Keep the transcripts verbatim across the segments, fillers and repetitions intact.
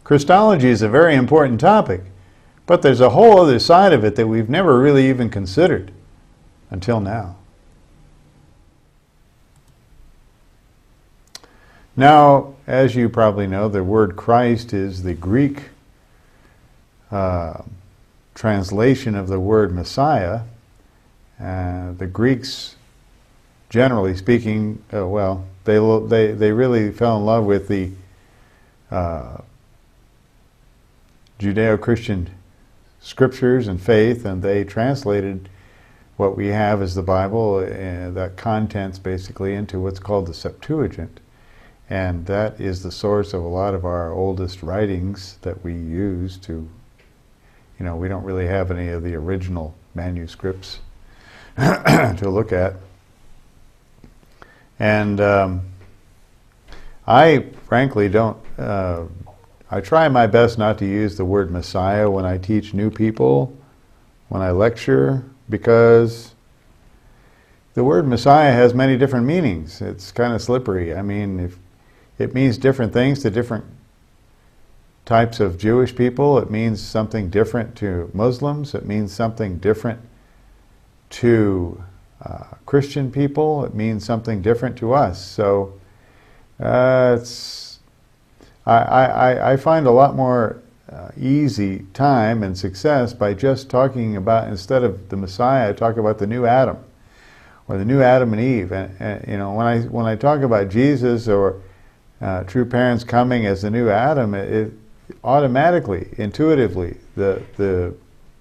Christology is a very important topic, but there's a whole other side of it that we've never really even considered until now. Now, as you probably know, the word Christ is the Greek uh, translation of the word Messiah. Uh, the Greeks, generally speaking, uh, well, they, they, they really fell in love with the uh, Judeo-Christian scriptures and faith, and they translated what we have as the Bible, uh, that contents basically, into what's called the Septuagint. And that is the source of a lot of our oldest writings that we use to, you know, we don't really have any of the original manuscripts to look at. And um, I frankly don't, uh, I try my best not to use the word Messiah when I teach new people, when I lecture, because the word Messiah has many different meanings. It's kind of slippery. I mean, if it means different things to different types of Jewish people. It means something different to Muslims. It means something different to uh, Christian people. It means something different to us. So uh, it's I, I, I find a lot more uh, easy time and success by just talking about, instead of the Messiah, I talk about the new Adam, or the new Adam and Eve. And, and you know, when I when I talk about Jesus or Uh, true parents coming as the new Adam, it, it automatically, intuitively, the the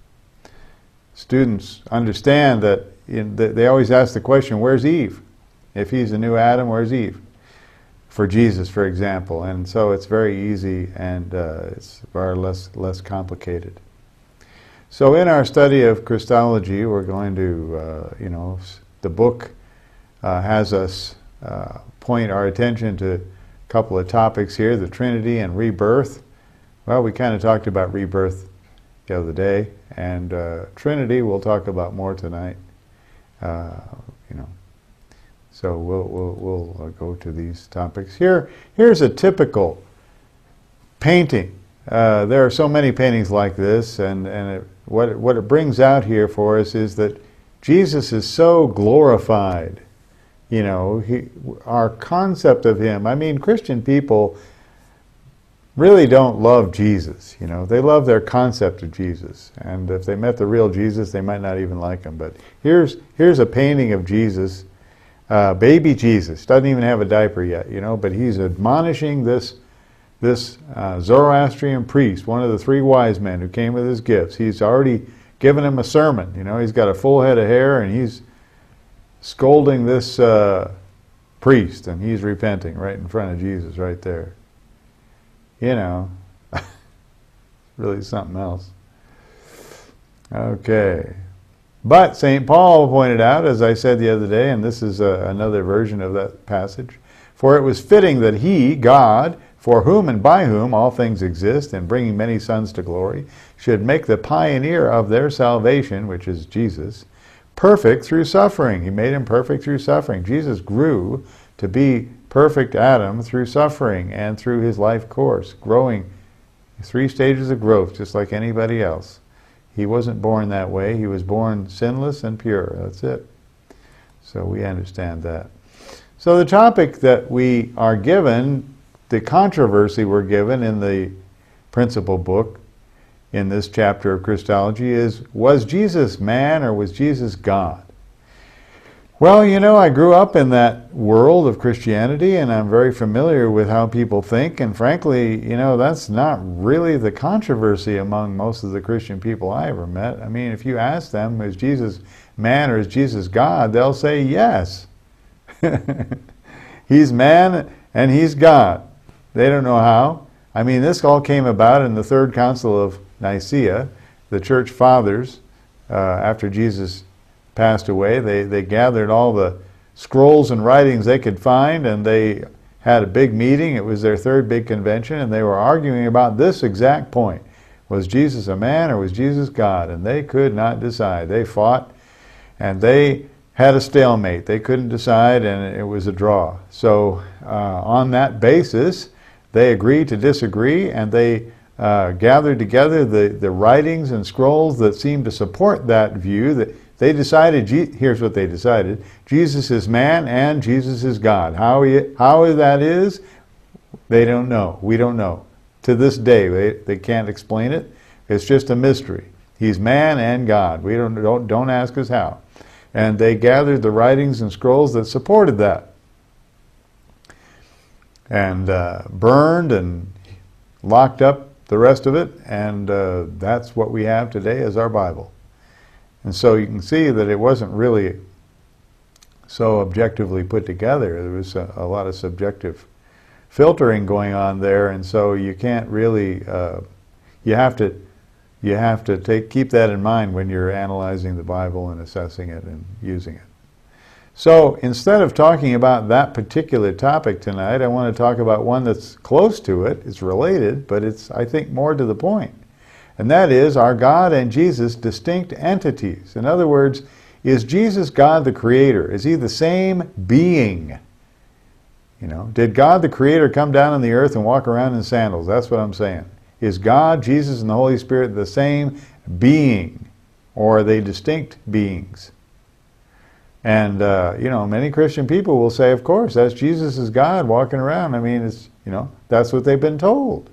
students understand that in the, they always ask the question, where's Eve? If he's the new Adam, where's Eve? For Jesus, for example. And so it's very easy, and uh, it's far less, less complicated. So in our study of Christology, we're going to, uh, you know, the book uh, has us uh, point our attention to couple of topics here, the Trinity and rebirth. Well, we kind of talked about rebirth the other day, and uh, Trinity we'll talk about more tonight. Uh, you know, so we'll we'll, we'll uh, go to these topics here. Here's a typical painting. Uh, there are so many paintings like this, and and it, what what it brings out here for us is that Jesus is so glorified. You know, he, our concept of him, I mean, Christian people really don't love Jesus, you know. They love their concept of Jesus. And if they met the real Jesus, they might not even like him. But here's here's a painting of Jesus, uh, baby Jesus. Doesn't even have a diaper yet, you know, but he's admonishing this, this uh, Zoroastrian priest, one of the three wise men who came with his gifts. He's already given him a sermon, you know. He's got a full head of hair, and he's scolding this uh, priest, and he's repenting right in front of Jesus right there. You know, really something else. Okay. But Saint Paul pointed out, as I said the other day, and this is uh, another version of that passage, for it was fitting that he, God, for whom and by whom all things exist, and bringing many sons to glory, should make the pioneer of their salvation, which is Jesus, perfect through suffering. He made him perfect through suffering. Jesus grew to be perfect Adam through suffering and through his life course, growing three stages of growth, just like anybody else. He wasn't born that way. He was born sinless and pure. That's it. So we understand that. So the topic that we are given, the controversy we're given in the principal book, in this chapter of Christology, is, was Jesus man or was Jesus God? Well, you know, I grew up in that world of Christianity, and I'm very familiar with how people think, and frankly, you know, that's not really the controversy among most of the Christian people I ever met. I mean, if you ask them, is Jesus man or is Jesus God, they'll say yes. He's man and he's God. They don't know how. I mean, this all came about in the Third Council of Nicaea. The church fathers, uh, after Jesus passed away, they, they gathered all the scrolls and writings they could find, and they had a big meeting. It was their third big convention, and they were arguing about this exact point. Was Jesus a man or was Jesus God? And they could not decide. They fought, and they had a stalemate. They couldn't decide, and it was a draw. So uh, on that basis, they agreed to disagree, and they uh, gathered together the, the writings and scrolls that seem to support that view, that they decided, here's what they decided, Jesus is man and Jesus is God. How, he, how that is, they don't know. We don't know. To this day, they, they can't explain it. It's just a mystery. He's man and God. We don't, don't, don't ask us how. And they gathered the writings and scrolls that supported that. And uh, burned and locked up the rest of it, and uh, that's what we have today as our Bible. And so you can see that it wasn't really so objectively put together. There was a, a lot of subjective filtering going on there, and so you can't really, uh, you have to, you have to take keep that in mind when you're analyzing the Bible and assessing it and using it. So instead of talking about that particular topic tonight, I want to talk about one that's close to it. It's related, but it's, I think, more to the point. And that is, are God and Jesus distinct entities? In other words, is Jesus God the Creator? Is he the same being? You know, did God the Creator come down on the earth and walk around in sandals? That's what I'm saying. Is God, Jesus, and the Holy Spirit the same being? Or are they distinct beings? And, uh, you know, many Christian people will say, of course, that's Jesus is God walking around. I mean, it's, you know, that's what they've been told.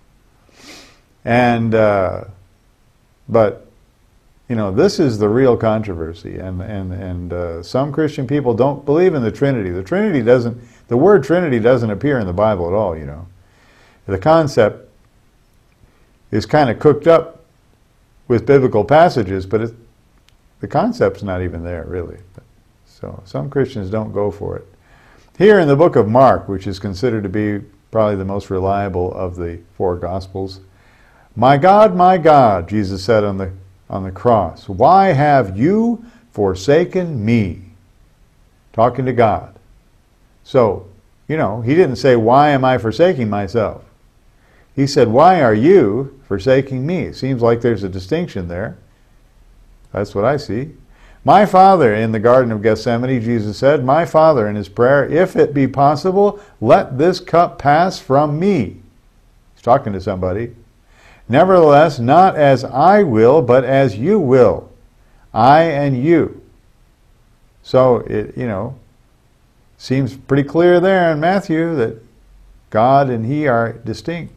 And, uh, but, you know, this is the real controversy. And, and, and uh, some Christian people don't believe in the Trinity. The Trinity doesn't, the word Trinity doesn't appear in the Bible at all, you know. The concept is kind of cooked up with biblical passages, but it, the concept's not even there, really. So some Christians don't go for it. Here in the book of Mark, which is considered to be probably the most reliable of the four Gospels, "My God, my God," Jesus said on the, on the cross, "why have you forsaken me?" Talking to God. So, you know, he didn't say, "Why am I forsaking myself?" He said, "Why are you forsaking me?" It seems like there's a distinction there. That's what I see. "My Father," in the Garden of Gethsemane, Jesus said, "My Father," in his prayer, "if it be possible, let this cup pass from me." He's talking to somebody. "Nevertheless, not as I will, but as you will." I and you. So, it, you know, seems pretty clear there in Matthew that God and he are distinct.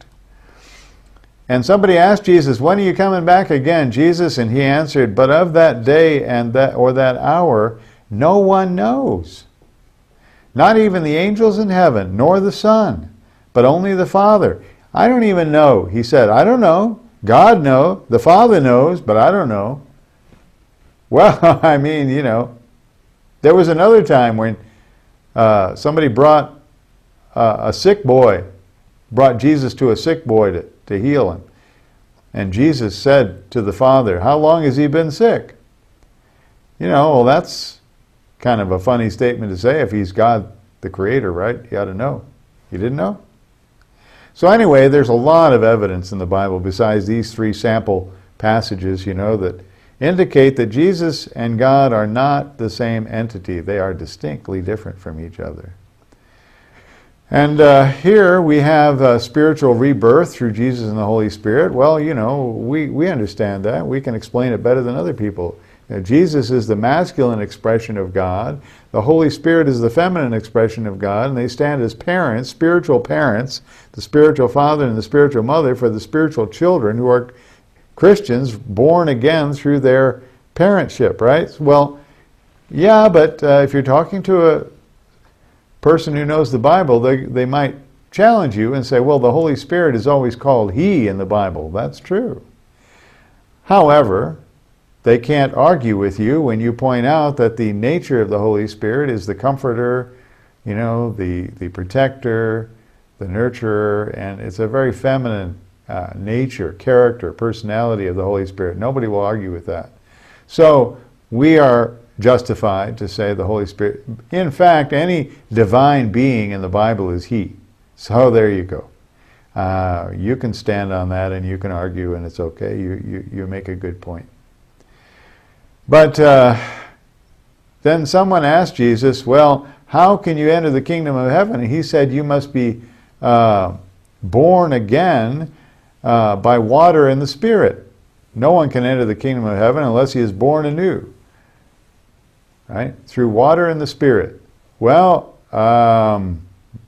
And somebody asked Jesus, "When are you coming back again, Jesus?" And he answered, "But of that day and that or that hour, no one knows. Not even the angels in heaven, nor the Son, but only the Father." I don't even know. He said, I don't know. God knows. The Father knows, but I don't know. Well, I mean, you know, there was another time when uh, somebody brought uh, a sick boy, brought Jesus to a sick boy to to heal him. And Jesus said to the Father, "How long has he been sick?" You know, well, that's kind of a funny statement to say if he's God the Creator, right? You ought to know. You didn't know? So anyway, there's a lot of evidence in the Bible besides these three sample passages, you know, that indicate that Jesus and God are not the same entity. They are distinctly different from each other. And uh, here we have a spiritual rebirth through Jesus and the Holy Spirit. Well, you know, we, we understand that. We can explain it better than other people. You know, Jesus is the masculine expression of God. The Holy Spirit is the feminine expression of God, and they stand as parents, spiritual parents, the spiritual father and the spiritual mother for the spiritual children who are Christians born again through their parentship, right? Well, yeah, but uh, if you're talking to a person who knows the Bible, they, they might challenge you and say, well, the Holy Spirit is always called He in the Bible. That's true. However, they can't argue with you when you point out that the nature of the Holy Spirit is the comforter, you know, the, the protector, the nurturer, and it's a very feminine uh, nature, character, personality of the Holy Spirit. Nobody will argue with that. So we are justified to say the Holy Spirit. In fact, any divine being in the Bible is He. So there you go. Uh, you can stand on that and you can argue and it's okay. You, you, you make a good point. But uh, then someone asked Jesus, well, how can you enter the kingdom of heaven? And he said, you must be uh, born again uh, by water and the Spirit. No one can enter the kingdom of heaven unless he is born anew. Right? Through water and the Spirit. Well, um,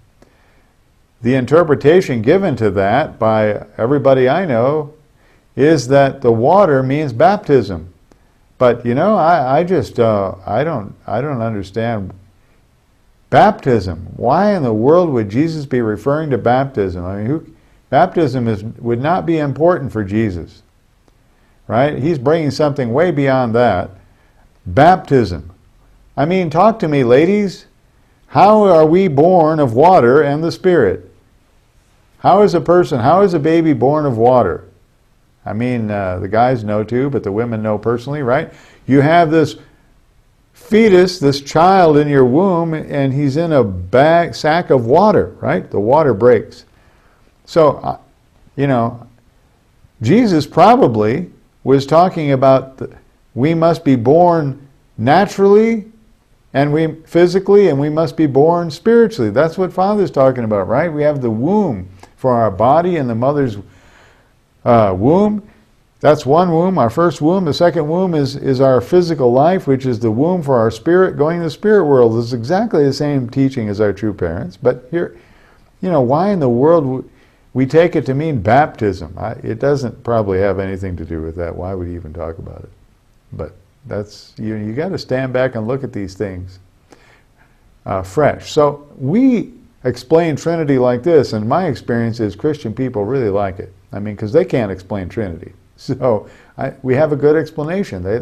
the interpretation given to that by everybody I know is that the water means baptism. But you know, I, I just uh, I don't I don't understand baptism. Why in the world would Jesus be referring to baptism? I mean, who, baptism is would not be important for Jesus, right? He's bringing something way beyond that. Baptism. I mean, talk to me, ladies. How are we born of water and the Spirit? How is a person? How is a baby born of water? I mean, uh, the guys know too, but the women know personally, right? You have this fetus, this child in your womb, and he's in a bag, sack of water, right? The water breaks. So, uh, you know, Jesus probably was talking about the, we must be born naturally, and we physically, and we must be born spiritually. That's what Father's talking about, right? We have the womb for our body and the mother's Uh, womb. That's one womb, our first womb. The second womb is, is our physical life, which is the womb for our spirit going to the spirit world. It's exactly the same teaching as our true parents. But here, you know, why in the world we take it to mean baptism? I, it doesn't probably have anything to do with that. Why would he even talk about it? But that's, you you got to stand back and look at these things uh, fresh. So we explain Trinity like this, and my experience is Christian people really like it. I mean, because they can't explain Trinity. So I, we have a good explanation. They,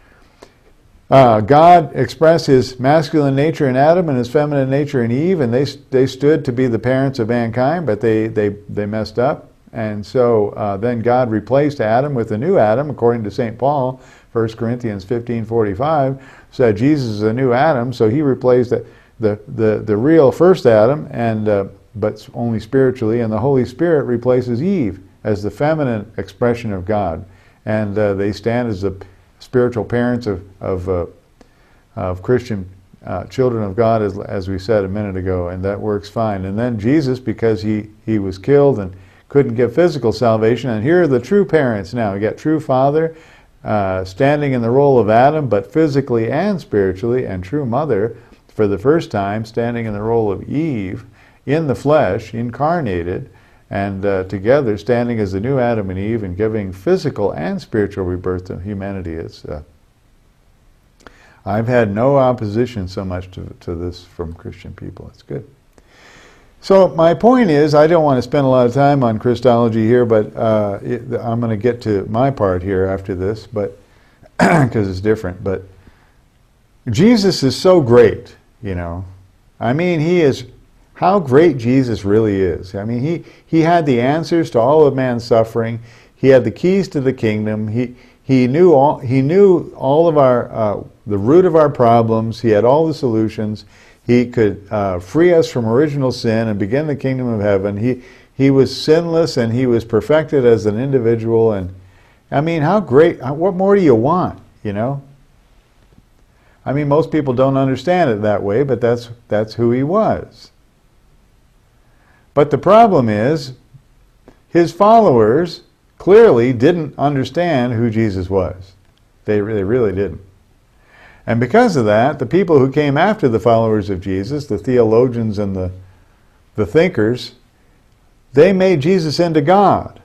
uh, God expressed his masculine nature in Adam and his feminine nature in Eve, and they they stood to be the parents of mankind, but they, they, they messed up. And so uh, then God replaced Adam with a new Adam, according to Saint Paul, First Corinthians fifteen forty-five, said Jesus is a new Adam, so he replaced the, the, the, the real first Adam, and uh, but only spiritually, and the Holy Spirit replaces Eve as the feminine expression of God, and uh, they stand as the spiritual parents of of, uh, of Christian uh, children of God, as as we said a minute ago, and that works fine. And then Jesus, because he he was killed and couldn't give physical salvation, and here are the true parents now. We got true Father uh, standing in the role of Adam, but physically and spiritually, and true Mother for the first time standing in the role of Eve in the flesh, incarnated, and uh, together standing as the new Adam and Eve and giving physical and spiritual rebirth to humanity. It's, uh, I've had no opposition so much to, to this from Christian people. It's good. So my point is, I don't want to spend a lot of time on Christology here, but uh, it, I'm going to get to my part here after this, but because it's different. But Jesus is so great, you know. I mean, he is... How great Jesus really is. I mean, he, he had the answers to all of man's suffering. He had the keys to the kingdom. He, he, knew, all, he knew all of our, uh, the root of our problems. He had all the solutions. He could uh, free us from original sin and begin the kingdom of heaven. He, he was sinless, and he was perfected as an individual. And I mean, how great, what more do you want, you know? I mean, most people don't understand it that way, but that's, that's who he was. But the problem is, his followers clearly didn't understand who Jesus was. They really, really didn't. And because of that, the people who came after the followers of Jesus, the theologians and the, the thinkers, they made Jesus into God.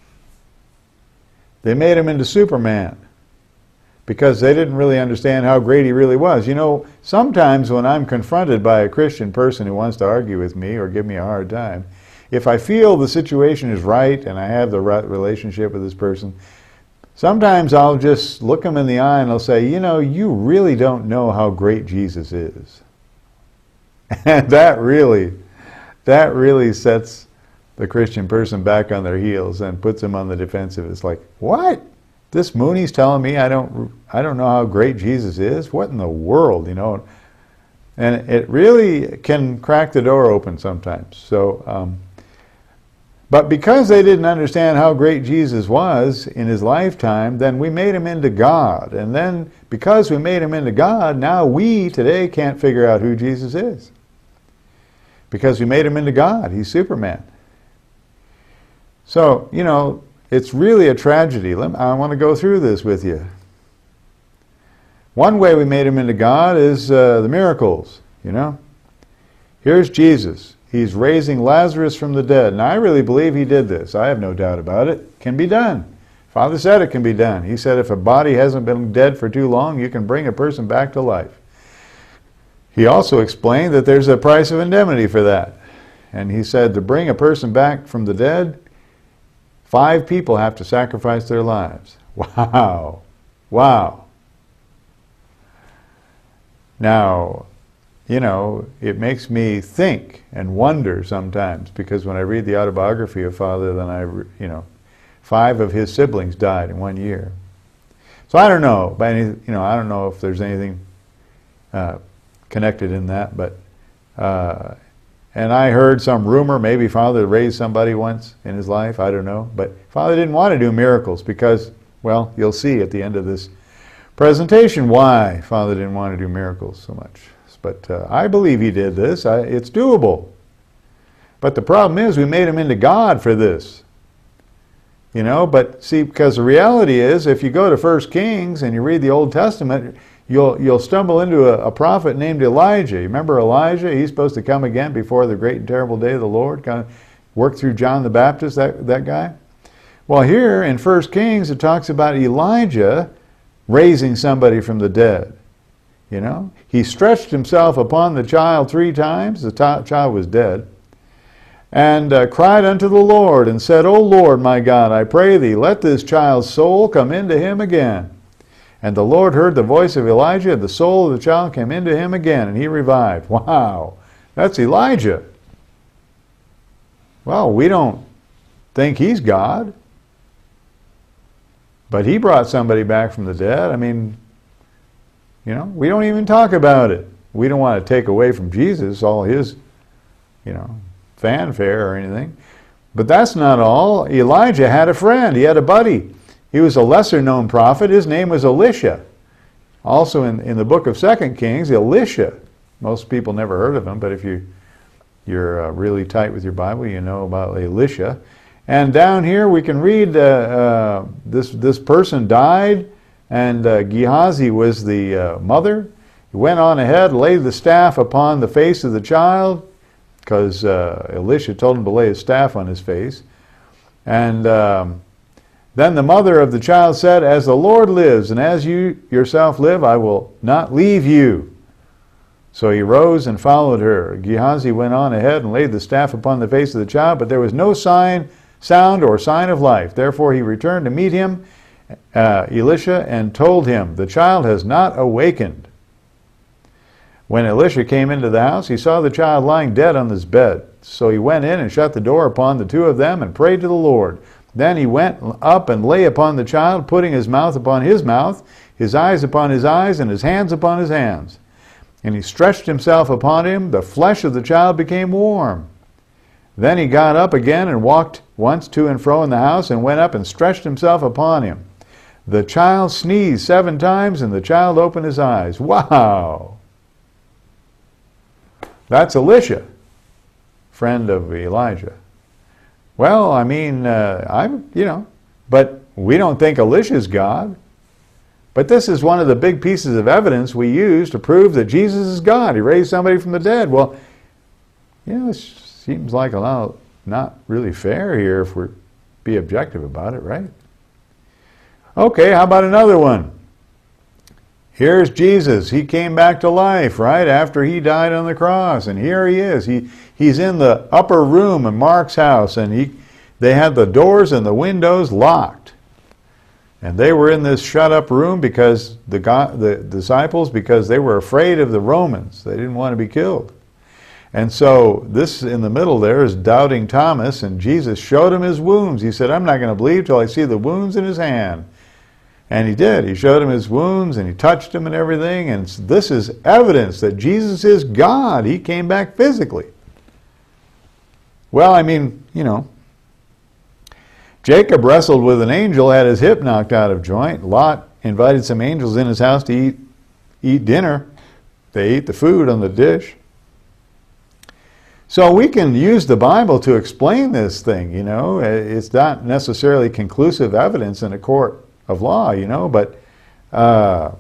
They made him into Superman, because they didn't really understand how great he really was. You know, sometimes when I'm confronted by a Christian person who wants to argue with me or give me a hard time, if I feel the situation is right and I have the right relationship with this person, sometimes I'll just look them in the eye and I'll say, you know, you really don't know how great Jesus is. And that really, that really sets the Christian person back on their heels and puts them on the defensive. It's like, what? This Mooney's telling me I don't I don't know how great Jesus is? What in the world, you know? And it really can crack the door open sometimes. So, um, but because they didn't understand how great Jesus was in his lifetime, then we made him into God. And then because we made him into God, now we today can't figure out who Jesus is. Because we made him into God. He's Superman. So, you know, it's really a tragedy. Let me, I want to go through this with you. One way we made him into God is uh, the miracles, you know. Here's Jesus. He's raising Lazarus from the dead. And I really believe he did this. I have no doubt about it. It can be done. Father said it can be done. He said if a body hasn't been dead for too long, you can bring a person back to life. He also explained that there's a price of indemnity for that. And he said to bring a person back from the dead, five people have to sacrifice their lives. Wow. Wow. Now, you know, it makes me think and wonder sometimes, because when I read the autobiography of Father, then I, you know, five of his siblings died in one year. So I don't know, by any, you know, I don't know if there's anything uh, connected in that, but, uh, and I heard some rumor, maybe Father raised somebody once in his life, I don't know, but Father didn't want to do miracles because, well, you'll see at the end of this presentation why Father didn't want to do miracles so much. But uh, I believe he did this. I, it's doable. But the problem is we made him into God for this. You know, but see, because the reality is, if you go to First Kings and you read the Old Testament, you'll you'll stumble into a, a prophet named Elijah. You remember Elijah? He's supposed to come again before the great and terrible day of the Lord, kind of work through John the Baptist, that, that guy. Well, here in First Kings, it talks about Elijah raising somebody from the dead. You know, he stretched himself upon the child three times. The child was dead. And uh, cried unto the Lord and said, O Lord, my God, I pray thee, let this child's soul come into him again. And the Lord heard the voice of Elijah, and the soul of the child came into him again, and he revived. Wow, that's Elijah. Well, we don't think he's God. But he brought somebody back from the dead. I mean, you know, we don't even talk about it. We don't want to take away from Jesus all his, you know, fanfare or anything. But that's not all. Elijah had a friend. He had a buddy. He was a lesser-known prophet. His name was Elisha. Also in, in the book of Second Kings, Elisha. Most people never heard of him, but if you, you're uh, really tight with your Bible, you know about Elisha. And down here we can read uh, uh, this, this person died, and uh, Gehazi was the uh, mother. He went on ahead, laid the staff upon the face of the child, because uh, Elisha told him to lay his staff on his face. And um, then the mother of the child said, As the Lord lives, and as you yourself live, I will not leave you. So he rose and followed her. Gehazi went on ahead and laid the staff upon the face of the child, but there was no sign, sound or sign of life. Therefore he returned to meet him, uh, Elisha, and told him, The child has not awakened. When Elisha came into the house, he saw the child lying dead on his bed. So he went in and shut the door upon the two of them and prayed to the Lord. Then he went up and lay upon the child, putting his mouth upon his mouth, his eyes upon his eyes, and his hands upon his hands. And he stretched himself upon him. The flesh of the child became warm. Then he got up again and walked once to and fro in the house, and went up and stretched himself upon him. The child sneezed seven times, and the child opened his eyes. Wow! That's Elisha, friend of Elijah. Well, I mean, uh, I'm, you know, but we don't think Elisha's God. But this is one of the big pieces of evidence we use to prove that Jesus is God. He raised somebody from the dead. Well, you know, it seems like a lot, not really fair here if we're be objective about it, right? Okay, how about another one? Here's Jesus. He came back to life, right, after he died on the cross. And here he is. He, he's in the upper room in Mark's house, and he, they had the doors and the windows locked. And they were in this shut-up room because the, God, the disciples, because they were afraid of the Romans. They didn't want to be killed. And so this in the middle there is doubting Thomas, and Jesus showed him his wounds. He said, I'm not going to believe till I see the wounds in his hand. And he did. He showed him his wounds, and he touched him and everything. And this is evidence that Jesus is God. He came back physically. Well, I mean, you know, Jacob wrestled with an angel, had his hip knocked out of joint. Lot invited some angels in his house to eat, eat dinner. They ate the food on the dish. So we can use the Bible to explain this thing, you know. It's not necessarily conclusive evidence in a court of law, you know, but uh,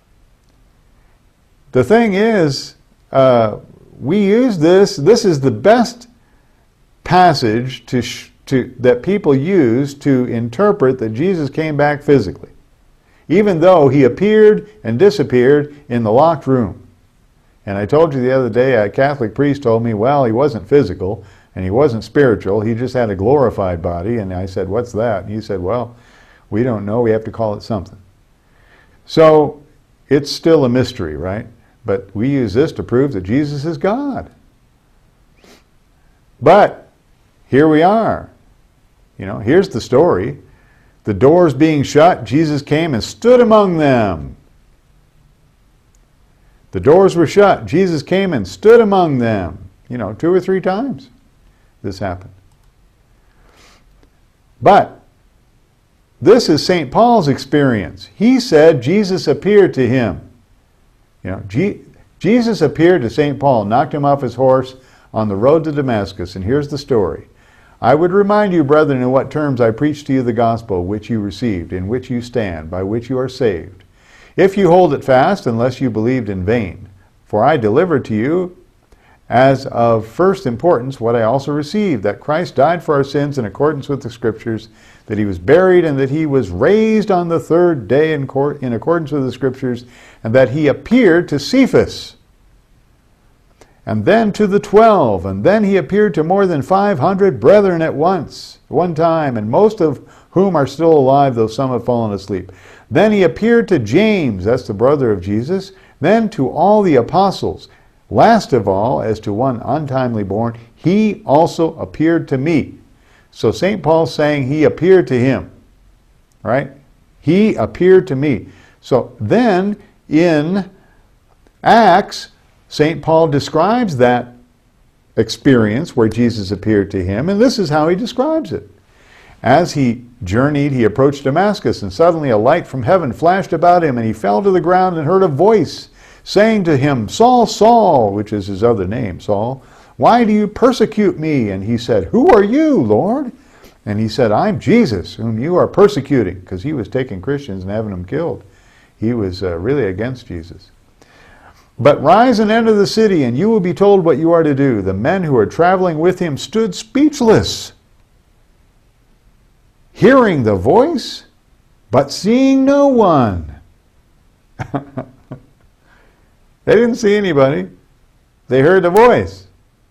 the thing is, uh, we use this, this is the best passage to, sh to that people use to interpret that Jesus came back physically, even though he appeared and disappeared in the locked room. And I told you the other day, a Catholic priest told me, well, he wasn't physical and he wasn't spiritual, he just had a glorified body. And I said, what's that? And he said, well, we don't know, we have to call it something. So it's still a mystery, right? But we use this to prove that Jesus is God. But here we are. You know, here's the story. The doors being shut, Jesus came and stood among them. The doors were shut. Jesus came and stood among them. You know, two or three times this happened. But this is Saint Paul's experience. He said Jesus appeared to him. You know, G Jesus appeared to Saint Paul, knocked him off his horse on the road to Damascus. And here's the story. I would remind you, brethren, in what terms I preached to you the gospel which you received, in which you stand, by which you are saved, if you hold it fast, unless you believed in vain. For I delivered to you as of first importance what I also received, that Christ died for our sins in accordance with the Scriptures, that he was buried, and that he was raised on the third day in, court, in accordance with the Scriptures, and that he appeared to Cephas, and then to the twelve, and then he appeared to more than five hundred brethren at once, one time, and most of whom are still alive, though some have fallen asleep. Then he appeared to James, that's the brother of Jesus, then to all the apostles. Last of all, as to one untimely born, he also appeared to me. So Saint Paul's saying he appeared to him, right? He appeared to me. So then in Acts, Saint Paul describes that experience where Jesus appeared to him, and this is how he describes it. As he journeyed, he approached Damascus, and suddenly a light from heaven flashed about him, and he fell to the ground and heard a voice saying to him, Saul, Saul, which is his other name, Saul, why do you persecute me? And he said, who are you, Lord? And he said, I'm Jesus, whom you are persecuting, because he was taking Christians and having them killed. He was uh, really against Jesus. But rise and enter the city, and you will be told what you are to do. The men who were traveling with him stood speechless, hearing the voice, but seeing no one. They didn't see anybody. They heard the voice.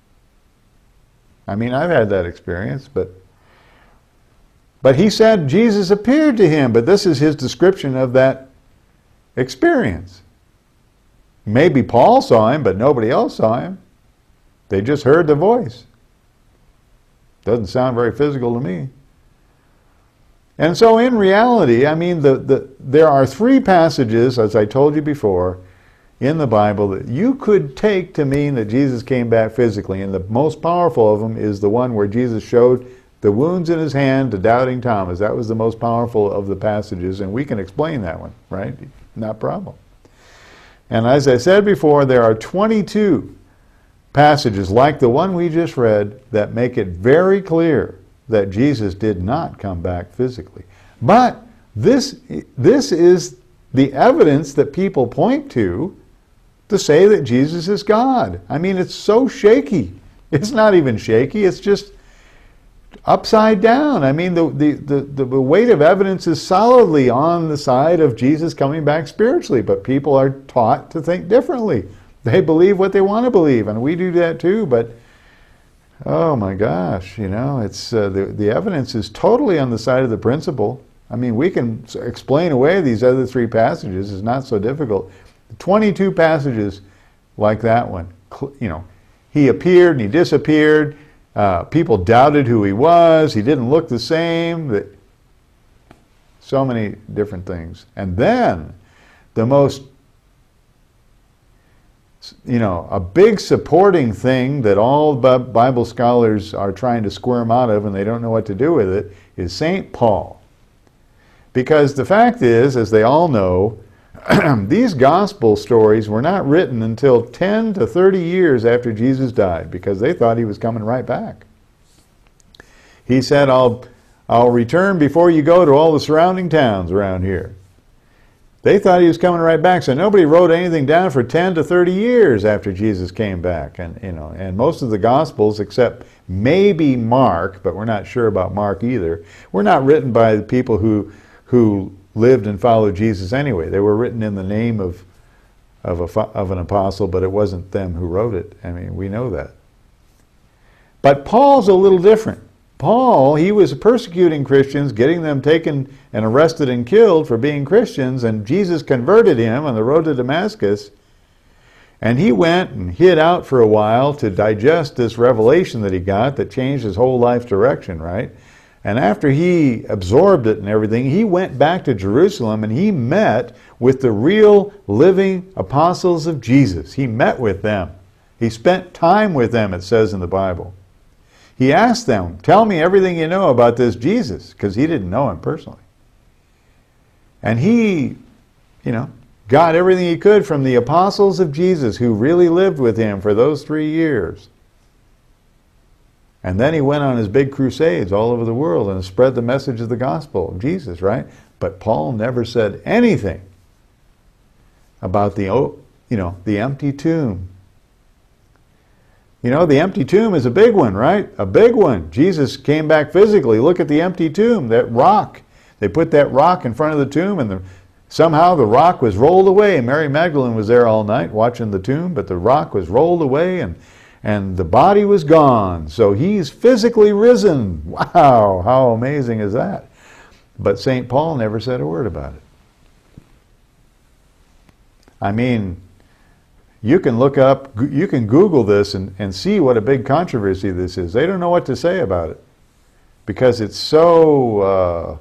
I mean, I've had that experience, but but he said Jesus appeared to him, but this is his description of that experience. Maybe Paul saw him, but nobody else saw him. They just heard the voice. Doesn't sound very physical to me. And so in reality, I mean, the, the, there are three passages, as I told you before, in the Bible that you could take to mean that Jesus came back physically. And the most powerful of them is the one where Jesus showed the wounds in his hand to doubting Thomas. That was the most powerful of the passages, and we can explain that one, right? Not a problem. And as I said before, there are twenty-two passages like the one we just read that make it very clear that Jesus did not come back physically. But this, this is the evidence that people point to to say that Jesus is God. I mean, it's so shaky. It's not even shaky, it's just upside down. I mean, the, the, the, the weight of evidence is solidly on the side of Jesus coming back spiritually, but people are taught to think differently. They believe what they want to believe, and we do that too, but oh my gosh, you know, it's uh, the, the evidence is totally on the side of the principle. I mean, we can explain away these other three passages. It's not so difficult. twenty-two passages like that one. You know, he appeared and he disappeared. Uh, people doubted who he was. He didn't look the same. That, so many different things. And then the most, you know, a big supporting thing that all Bible scholars are trying to squirm out of and they don't know what to do with it is Saint Paul. Because the fact is, as they all know, these gospel stories were not written until ten to thirty years after Jesus died, because they thought he was coming right back. He said, I'll, I'll return before you go to all the surrounding towns around here. They thought he was coming right back, so nobody wrote anything down for ten to thirty years after Jesus came back. And, you know, and most of the Gospels, except maybe Mark, but we're not sure about Mark either, were not written by the people who, who lived and followed Jesus anyway. They were written in the name of, of, a, of an apostle, but it wasn't them who wrote it. I mean, we know that. But Paul's a little different. Paul, he was persecuting Christians, getting them taken and arrested and killed for being Christians, and Jesus converted him on the road to Damascus. And he went and hid out for a while to digest this revelation that he got that changed his whole life direction, right? And after he absorbed it and everything, he went back to Jerusalem and he met with the real living apostles of Jesus. He met with them. He spent time with them, it says in the Bible. He asked them, tell me everything you know about this Jesus, because he didn't know him personally. And he, you know, got everything he could from the apostles of Jesus who really lived with him for those three years. And then he went on his big crusades all over the world and spread the message of the gospel of Jesus, right? But Paul never said anything about the, you know, the empty tomb. You know, the empty tomb is a big one, right? A big one. Jesus came back physically. Look at the empty tomb, that rock. They put that rock in front of the tomb, and the, somehow the rock was rolled away. Mary Magdalene was there all night watching the tomb, but the rock was rolled away, and, and the body was gone. So he's physically risen. Wow, how amazing is that? But Saint Paul never said a word about it. I mean, you can look up, you can Google this and, and see what a big controversy this is. They don't know what to say about it because it's so, uh,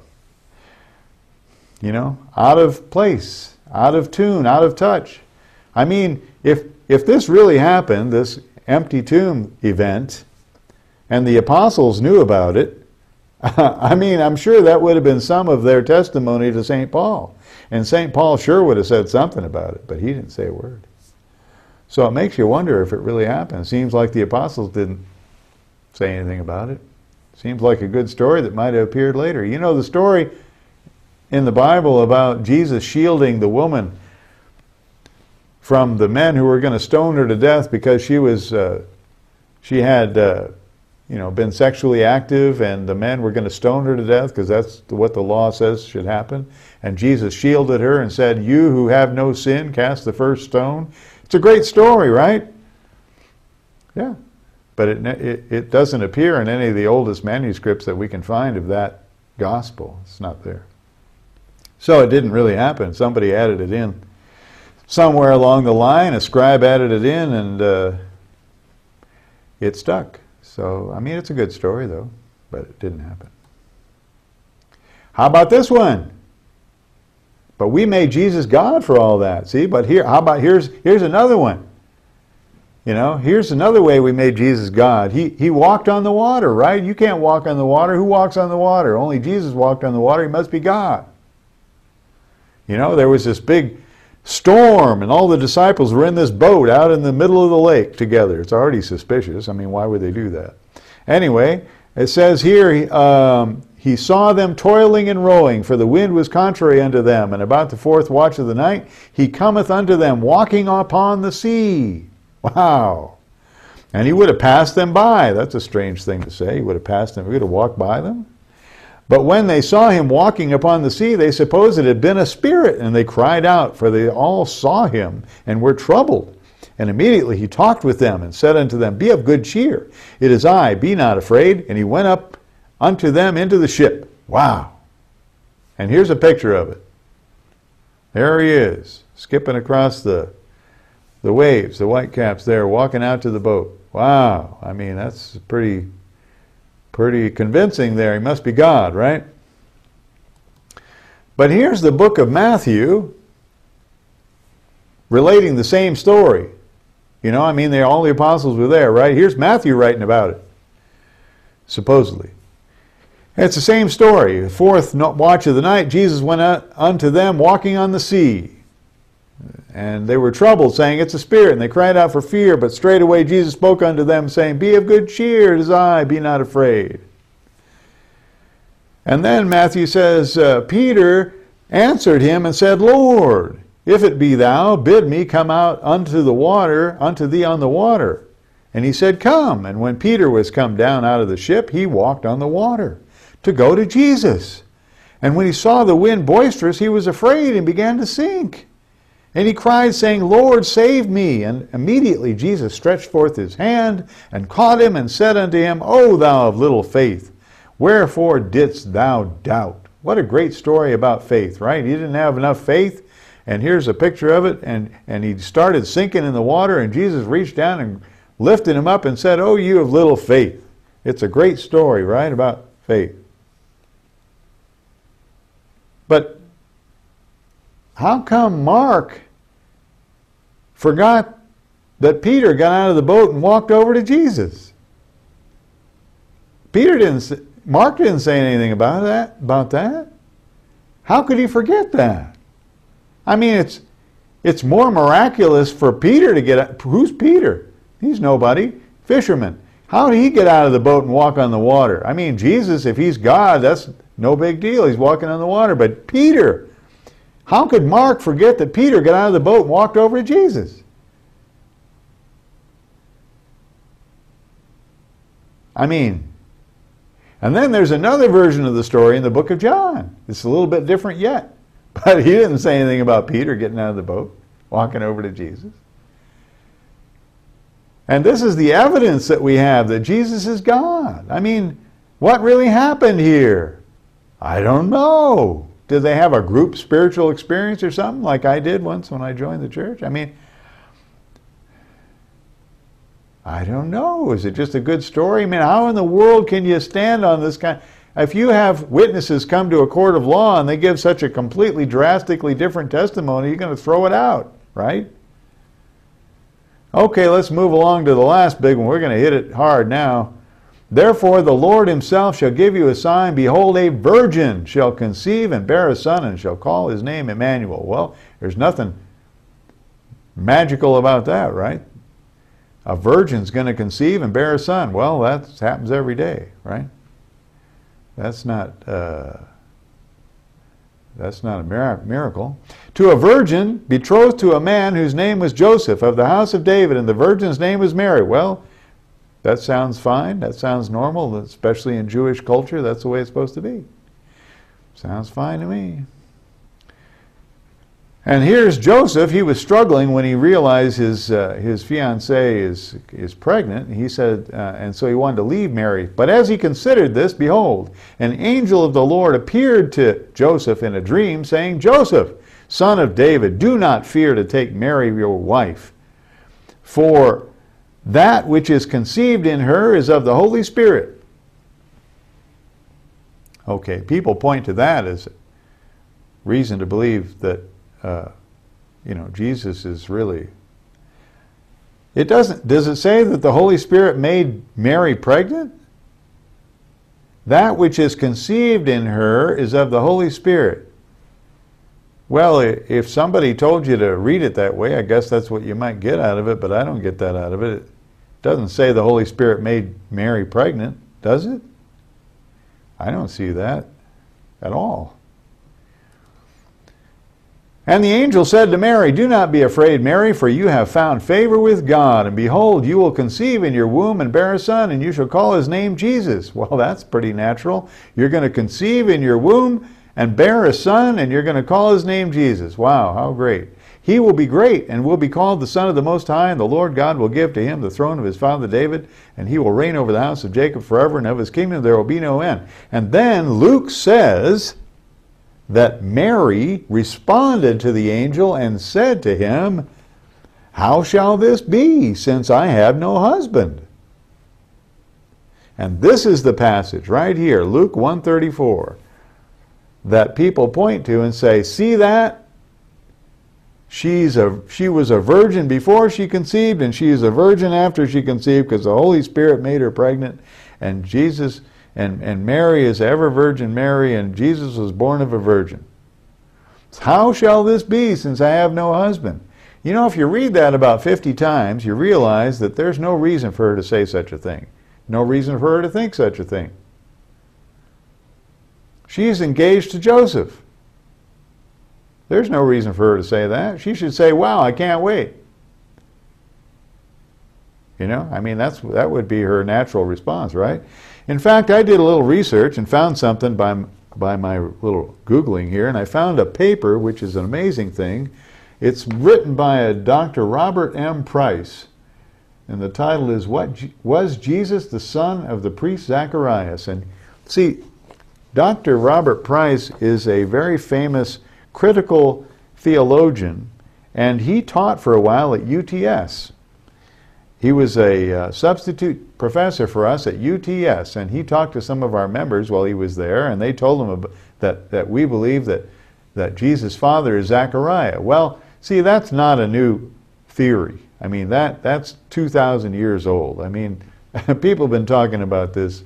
you know, out of place, out of tune, out of touch. I mean, if, if this really happened, this empty tomb event, and the apostles knew about it, I mean, I'm sure that would have been some of their testimony to Saint Paul. And Saint Paul sure would have said something about it, but he didn't say a word. So it makes you wonder if it really happened. It seems like the apostles didn't say anything about it. Seems like a good story that might have appeared later. You know the story in the Bible about Jesus shielding the woman from the men who were going to stone her to death because she was, uh, she had, uh, you know, been sexually active, and the men were going to stone her to death because that's what the law says should happen. And Jesus shielded her and said, "You who have no sin, cast the first stone." It's a great story, right? Yeah. But it, it, it doesn't appear in any of the oldest manuscripts that we can find of that gospel. It's not there. So it didn't really happen. Somebody added it in. Somewhere along the line, a scribe added it in, and uh, it stuck. So, I mean, it's a good story, though, but it didn't happen. How about this one? But we made Jesus God for all that. See, but here, how about here's here's another one. You know, here's another way we made Jesus God. He he walked on the water, right? You can't walk on the water. Who walks on the water? Only Jesus walked on the water. He must be God. You know, there was this big storm, and all the disciples were in this boat out in the middle of the lake together. It's already suspicious. I mean, why would they do that? Anyway, it says here, um, he saw them toiling and rowing, for the wind was contrary unto them. And about the fourth watch of the night, he cometh unto them, walking upon the sea. Wow. And he would have passed them by. That's a strange thing to say. He would have passed them. He would have walked by them. But when they saw him walking upon the sea, they supposed it had been a spirit, and they cried out, for they all saw him and were troubled. And immediately he talked with them and said unto them, Be of good cheer. It is I, be not afraid. And he went up unto them into the ship. Wow. And here's a picture of it. There he is, skipping across the, the waves, the whitecaps there, walking out to the boat. Wow. I mean, that's pretty, pretty convincing there. He must be God, right? But here's the book of Matthew relating the same story. You know, I mean, they, all the apostles were there, right? Here's Matthew writing about it, supposedly. It's the same story. The fourth watch of the night, Jesus went out unto them walking on the sea. And they were troubled, saying, It's a spirit. And they cried out for fear. But straightway Jesus spoke unto them, saying, Be of good cheer, it is I, be not afraid. And then Matthew says, uh, Peter answered him and said, Lord, if it be thou, bid me come out unto the water, unto thee on the water. And he said, Come. And when Peter was come down out of the ship, he walked on the water to go to Jesus. And when he saw the wind boisterous, he was afraid and began to sink. And he cried, saying, Lord, save me. And immediately Jesus stretched forth his hand and caught him and said unto him, O thou of little faith, wherefore didst thou doubt? What a great story about faith, right? He didn't have enough faith, and here's a picture of it, and, and he started sinking in the water, and Jesus reached down and lifted him up and said, Oh, you of little faith. It's a great story, right, about faith. But how come Mark forgot that Peter got out of the boat and walked over to Jesus? Peter didn't, Mark didn't say anything about that, about that. How could he forget that? I mean, it's it's more miraculous for Peter to get out. Who's Peter? He's nobody. Fisherman. How did he get out of the boat and walk on the water? I mean, Jesus, if he's God, that's no big deal. He's walking on the water. But Peter, how could Mark forget that Peter got out of the boat and walked over to Jesus? I mean, and then there's another version of the story in the book of John. It's a little bit different yet. But he didn't say anything about Peter getting out of the boat, walking over to Jesus. And this is the evidence that we have that Jesus is God. I mean, what really happened here? I don't know. Did they have a group spiritual experience or something like I did once when I joined the church? I mean, I don't know. Is it just a good story? I mean, how in the world can you stand on this kind? If you have witnesses come to a court of law and they give such a completely drastically different testimony, you're going to throw it out, right? Okay, let's move along to the last big one. We're going to hit it hard now. Therefore the Lord himself shall give you a sign. Behold, a virgin shall conceive and bear a son, and shall call his name Emmanuel. Well, there's nothing magical about that, right? A virgin's going to conceive and bear a son. Well, that happens every day, right? That's not uh, that's not a miracle. To a virgin betrothed to a man whose name was Joseph, of the house of David, and the virgin's name was Mary. Well, that sounds fine. That sounds normal, especially in Jewish culture. That's the way it's supposed to be. Sounds fine to me. And here's Joseph. He was struggling when he realized his uh, his fiancée is is pregnant. He said, uh, and so he wanted to leave Mary. But as he considered this, behold, an angel of the Lord appeared to Joseph in a dream, saying, Joseph, son of David, do not fear to take Mary your wife, for that which is conceived in her is of the Holy Spirit. Okay, people point to that as reason to believe that Uh, you know, Jesus is really... It doesn't... Does it say that the Holy Spirit made Mary pregnant? That which is conceived in her is of the Holy Spirit. Well, if somebody told you to read it that way, I guess that's what you might get out of it, but I don't get that out of it. It doesn't say the Holy Spirit made Mary pregnant, does it? I don't see that at all. And the angel said to Mary, Do not be afraid, Mary, for you have found favor with God. And behold, you will conceive in your womb and bear a son, and you shall call his name Jesus. Well, that's pretty natural. You're going to conceive in your womb and bear a son, and you're going to call his name Jesus. Wow, how great. He will be great and will be called the Son of the Most High, and the Lord God will give to him the throne of his father David, and he will reign over the house of Jacob forever, and of his kingdom there will be no end. And then Luke says that Mary responded to the angel and said to him, How shall this be, since I have no husband? And this is the passage right here, Luke one thirty-four, that people point to and say, see that? She's a, she was a virgin before she conceived, and she is a virgin after she conceived, because the Holy Spirit made her pregnant, and Jesus... And, and Mary is ever Virgin Mary, and Jesus was born of a virgin. How shall this be, since I have no husband? You know, if you read that about fifty times, you realize that there's no reason for her to say such a thing. No reason for her to think such a thing. She's engaged to Joseph. There's no reason for her to say that. She should say, wow, I can't wait. You know, I mean, that's that would be her natural response, right? In fact, I did a little research and found something by, by my little Googling here, and I found a paper, which is an amazing thing. It's written by a Doctor Robert M. Price, and the title is, What Was Jesus the Son of the Priest Zacharias? And see, Doctor Robert Price is a very famous critical theologian, and he taught for a while at U T S. He was a uh, substitute professor for us at U T S, and he talked to some of our members while he was there, and they told him about, that, that we believe that, that Jesus' father is Zachariah. Well, see, that's not a new theory. I mean, that, that's two thousand years old. I mean, people have been talking about this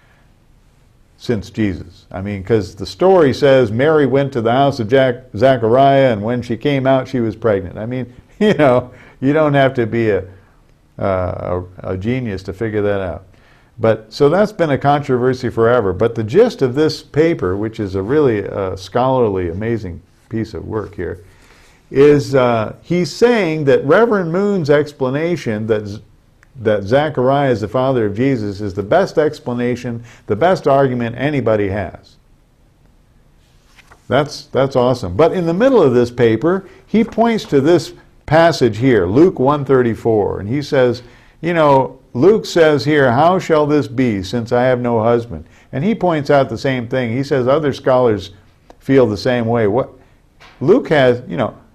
since Jesus. I mean, because the story says Mary went to the house of Jack, Zachariah, and when she came out, she was pregnant. I mean, you know, you don't have to be a, uh, a, a genius to figure that out. But so that's been a controversy forever. But the gist of this paper, which is a really uh, scholarly, amazing piece of work here, is uh, he's saying that Reverend Moon's explanation that that Zachariah is the father of Jesus is the best explanation, the best argument anybody has. That's, that's awesome. But in the middle of this paper, he points to this passage here, Luke one thirty-four, and he says, you know, Luke says here, how shall this be since I have no husband? And he points out the same thing. He says other scholars feel the same way. What Luke has, you know,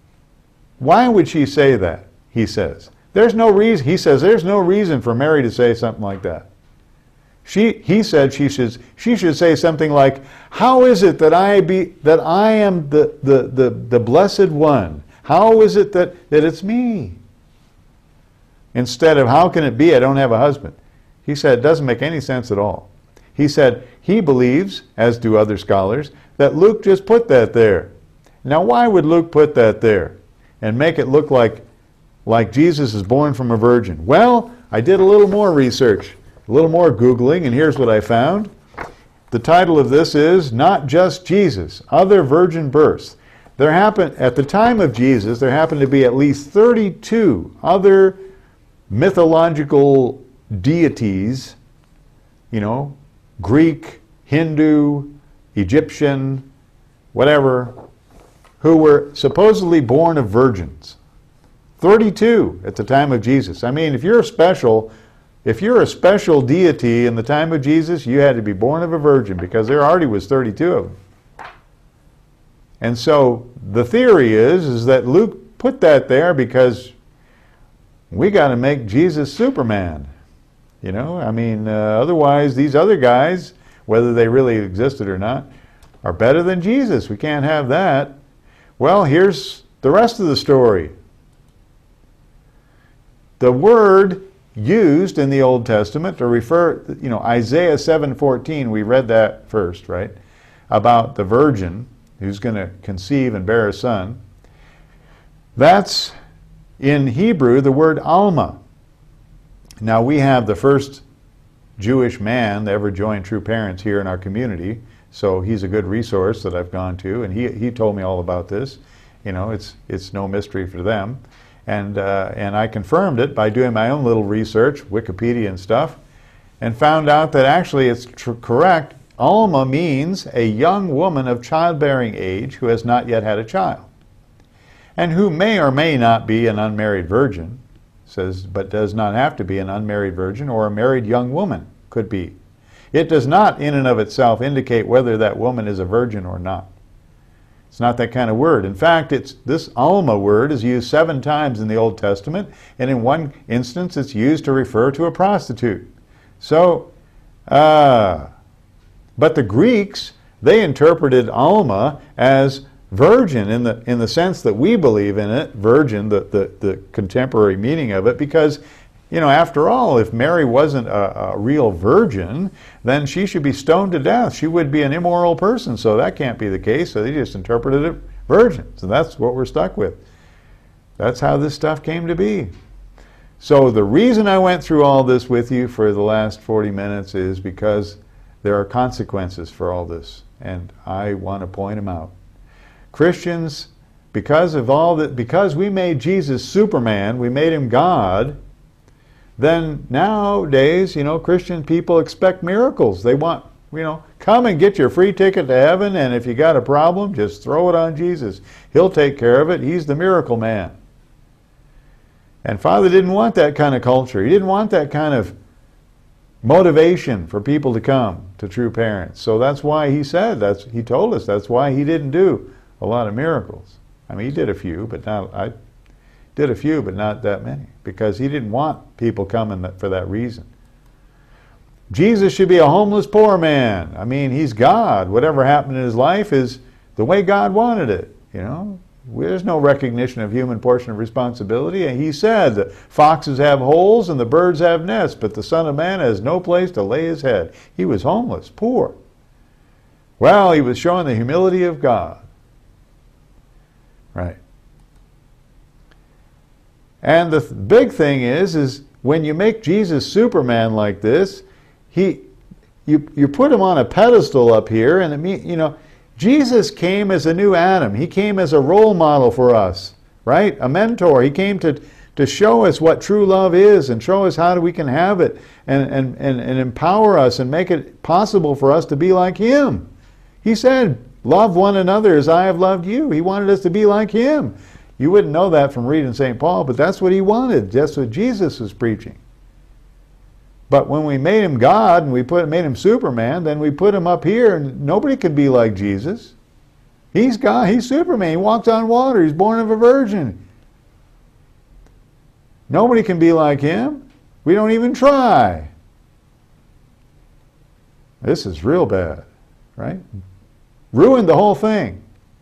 why would she say that? He says. There's no reason, he says, there's no reason for Mary to say something like that. She, he said she should, she should say something like, how is it that I be, that I am the, the, the, the blessed one? How is it that, that it's me? Instead of, how can it be I don't have a husband? He said, it doesn't make any sense at all. He said, he believes, as do other scholars, that Luke just put that there. Now, why would Luke put that there and make it look like like Jesus is born from a virgin? Well, I did a little more research, a little more Googling, and here's what I found. The title of this is Not Just Jesus, Other Virgin Births. There happened, at the time of Jesus, there happened to be at least thirty-two other mythological deities, you know, Greek, Hindu, Egyptian, whatever, who were supposedly born of virgins. thirty-two at the time of Jesus. I mean, if you're special, if you're a special deity in the time of Jesus, you had to be born of a virgin, because there already was thirty-two of them. And so the theory is, is that Luke put that there because we got to make Jesus Superman. You know, I mean, uh, otherwise these other guys, whether they really existed or not, are better than Jesus. We can't have that. Well, here's the rest of the story. The word used in the Old Testament to refer, you know, Isaiah seven fourteen, we read that first, right? About the virgin who's going to conceive and bear a son. That's, in Hebrew, the word Alma. Now, we have the first Jewish man to ever join True Parents here in our community, so he's a good resource that I've gone to, and he, he told me all about this. You know, it's, it's no mystery for them. And, uh, and I confirmed it by doing my own little research, Wikipedia and stuff, and found out that actually it's tr- correct. Alma means a young woman of childbearing age who has not yet had a child, and who may or may not be an unmarried virgin, says, but does not have to be an unmarried virgin, or a married young woman could be. It does not in and of itself indicate whether that woman is a virgin or not. It's not that kind of word. In fact, it's, this Alma word is used seven times in the Old Testament, and in one instance it's used to refer to a prostitute. So, uh, but the Greeks, they interpreted Alma as virgin in the in the sense that we believe in it, virgin, the, the, the contemporary meaning of it, because, you know, after all, if Mary wasn't a, a real virgin, then she should be stoned to death. She would be an immoral person, so that can't be the case, so they just interpreted it virgin. So that's what we're stuck with. That's how this stuff came to be. So the reason I went through all this with you for the last forty minutes is because there are consequences for all this, and I want to point them out. Christians, because of all that, because we made Jesus Superman, we made him God, then nowadays, you know, Christian people expect miracles. They want, you know, come and get your free ticket to heaven, and if you got a problem, just throw it on Jesus. He'll take care of it. He's the miracle man. And Father didn't want that kind of culture. He didn't want that kind of motivation for people to come to true parents. So that's why he said, that's, he told us, that's why he didn't do a lot of miracles. I mean, he did a few, but not, I did a few, but not that many, because he didn't want people coming for that reason. Jesus should be a homeless poor man. I mean, he's God. Whatever happened in his life is the way God wanted it, you know. There's no recognition of human portion of responsibility. And he said that foxes have holes and the birds have nests, but the Son of Man has no place to lay his head. He was homeless, poor. Well, he was showing the humility of God. Right. And the th- big thing is, is when you make Jesus Superman like this, he, you, you put him on a pedestal up here, and it mean, you know, Jesus came as a new Adam. He came as a role model for us, right? A mentor. He came to, to show us what true love is and show us how we can have it and, and, and, and empower us and make it possible for us to be like him. He said, love one another as I have loved you. He wanted us to be like him. You wouldn't know that from reading Saint Paul, but that's what he wanted. That's what Jesus was preaching. But when we made him God and we put made him Superman, then we put him up here and nobody could be like Jesus. He's God, he's Superman. He walks on water, he's born of a virgin. Nobody can be like him. We don't even try. This is real bad, right? Ruined the whole thing.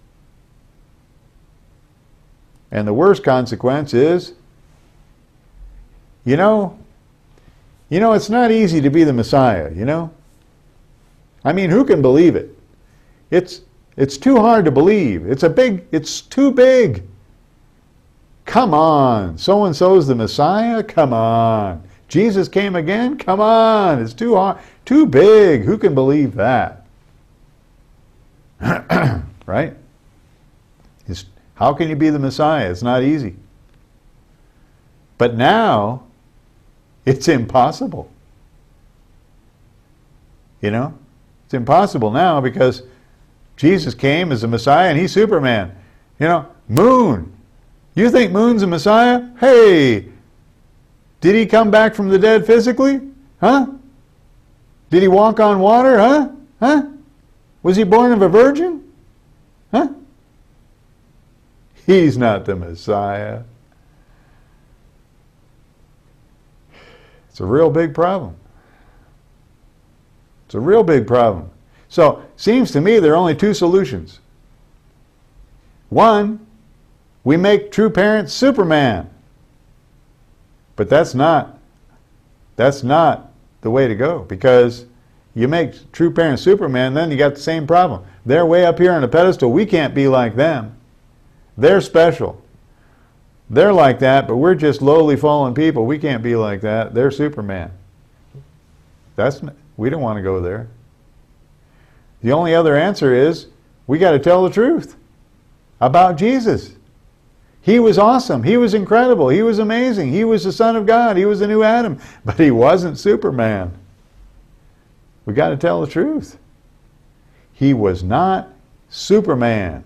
And the worst consequence is, you know, You know, it's not easy to be the Messiah, you know? I mean, who can believe it? It's, it's too hard to believe. It's a big, it's too big. Come on. So-and-so's the Messiah? Come on. Jesus came again? Come on. It's too hard, too big. Who can believe that? Right? It's, how can you be the Messiah? It's not easy. But now, it's impossible. You know? It's impossible now because Jesus came as a Messiah and he's Superman. You know, Moon. You think Moon's a Messiah? Hey, did he come back from the dead physically? Huh? Did he walk on water? Huh? Huh? Was he born of a virgin? Huh? He's not the Messiah. It's a real big problem. It's a real big problem. So, seems to me there are only two solutions. One, we make true parents Superman. But that's not, that's not the way to go, because you make true parents Superman, then you got the same problem. They're way up here on a pedestal. We can't be like them. They're special. They're like that, but we're just lowly fallen people. We can't be like that. They're Superman. That's not, we don't want to go there. The only other answer is we got to tell the truth about Jesus. He was awesome. He was incredible. He was amazing. He was the Son of God. He was the new Adam. But he wasn't Superman. We got to tell the truth. He was not Superman.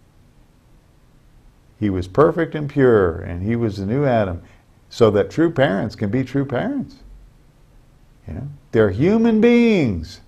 He was perfect and pure, and he was the new Adam, so that true parents can be true parents. You know? They're human beings.